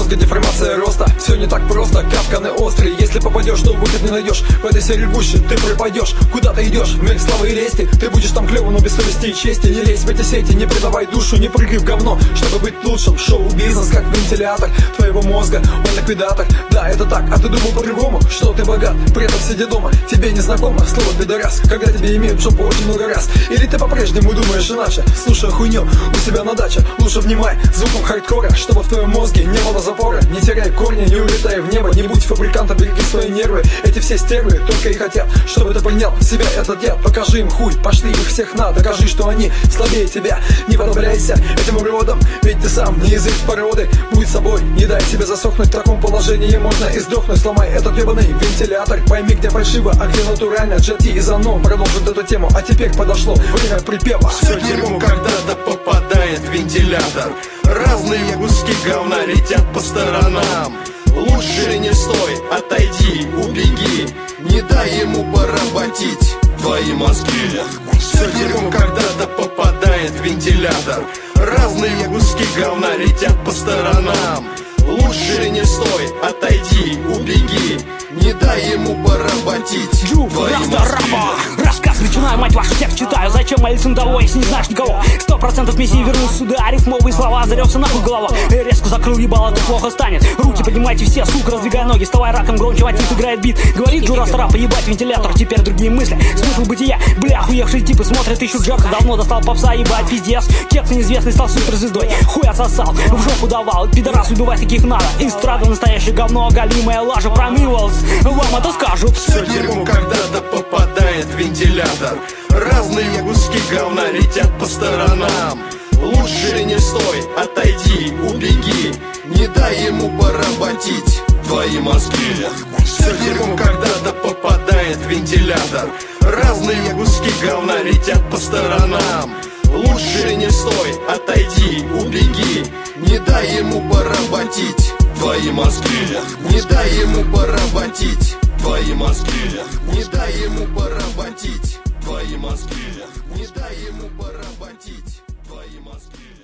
мозга деформация роста. Все не так просто, капканы острые. Если попадешь, то выход не найдешь. В этой серии гуще ты пропадешь. Куда ты идешь? Мир славы и лести. Ты будешь там клёво, но без совести и чести. Не лезь в эти сети, не предавай душу, не прыгай в говно, чтобы быть лучшим. Шоу-бизнес как вентилятор твоего мозга, он ликвидатор. Да, это так, а ты думал по-другому, что ты богат, при этом сидя дома. Тебе не знакомо слово пидорас, когда тебе имеют жопу очень много раз. Или ты по-прежнему думаешь иначе, слушая хуйню у себя на даче. Лучше внимай звуком хардкора, чтобы в твоем мозге не было запора. Не теряй корни, не улетай в небо, не будь фабрикантом, береги свои нервы. Эти все стервы только и хотят, чтобы ты понял себя этот дед. Покажи им хуй, пошли их всех на, докажи, что они слабее тебя. Не подобляйся этим уродам, ведь ты сам не язык породы. Будь собой, не дай себе засохнуть, в таком положении можно и сдохнуть. Сломай этот ебаный вентилятор, пойми, где фальшиво, а где натурально. Джети и Зано продолжат эту тему, а теперь подошло время припева. Все дерьмо когда-то попадает в вентилятор. Разные куски говна летят по сторонам. Лучше не стой, отойди, убеги. Не дай ему поработить твои мозги. Все дерьмо когда-то попадает в вентилятор. Разные куски говна летят по сторонам. Лучше не стой, отойди, убеги. Не дай ему поработить твои мозги. Рассказ начинаю, мать вашу, текст читаю. Зачем молиться на того, если не знаешь никого? 100% мессии вернулся сюда, рифмовые слова, озарился нахуй голова. Резко закрыл ебало, то плохо станет. Руки поднимайте все, сука, раздвигай ноги. Вставай раком, громче ватив, играет бит. Говорит Джура Стара, поебать вентилятор, теперь другие мысли. Смысл бытия, бля, охуевшие типы смотрят, ищут Джорка. Давно достал попса, ебать, пиздец. Кекс неизвестный стал суперзвездой. Хуй отсосал, в жопу давал. Пидорас, убивать таких надо. Эстрада, настоящее говно, оголимая лажа. Промывалась, вам это скажут. Все дерьмо когда-то попадает в вентилятор. Разные куски говна летят по сторонам. Лучше не стой, отойди, убеги. Не дай ему поработить твои мозги. Все дерьмо когда-то попадает в вентилятор. Разные куски говна летят по сторонам. Лучше не стой, отойди, убеги. Не дай ему поработить твои мозги. Не дай ему поработить твои мозги. Не дай ему поработить твои мозги. Не дай ему поработить твои мозги.